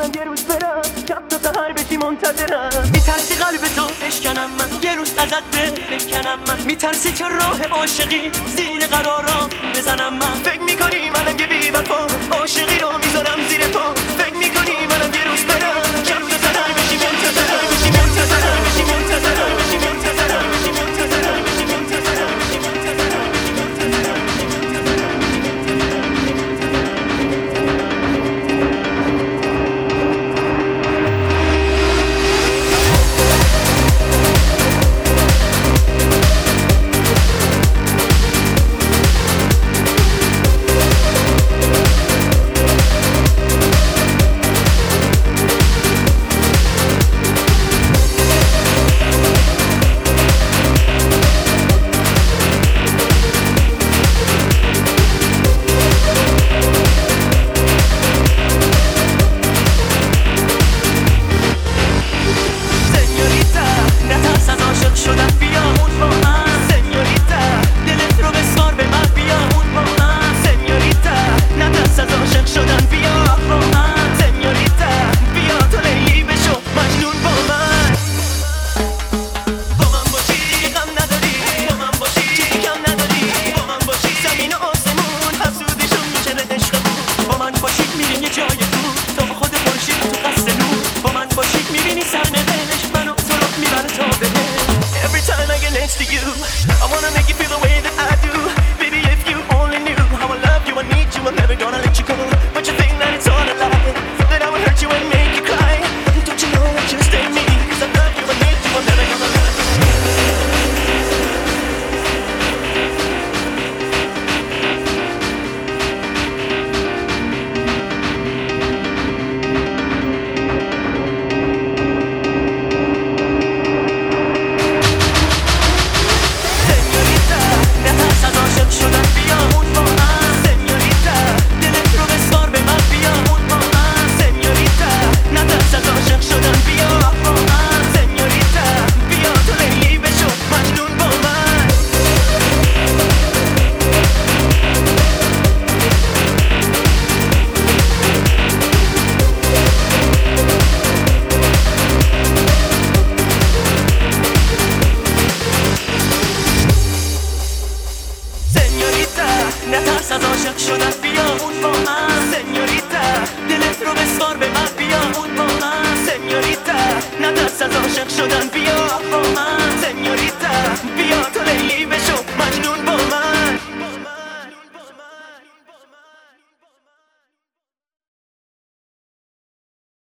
منم یه روز برم شب تا سحر بشی منتظرم. میترسی قلب تو بشکنم من، یه روز ازت بکنم من. میترسی که راه عاشقی زیر قرارم بزنم من. فکر میکنی منم یه بی وفا عاشقی رو میذارم زیر پا. فکر میکنی منم یه روز برم شب تا سحر بشی منتظرم، بشی منتظرم، بشی منتظرم، بشی منتظرم، بشی منتظرم، بشی منتظرم، بشی منتظرم. To you, I wanna make you feel the way that I do. Baby, if you only knew how I love you, I need you, I'm never gonna let you go. But you think that it's all a lie, that I would hurt you and make you cry. Don't you know that you stay me, 'cause I love you, I need you, I'm never gonna lie. نترس از عاشق شدن، بیا اون با من. سنیوریتا دلت رو بسپار به من، بیا اون با من. سنیوریتا نترس از عاشق شدن، بیا با من. سنیوریتا بیا تو لیلی بشو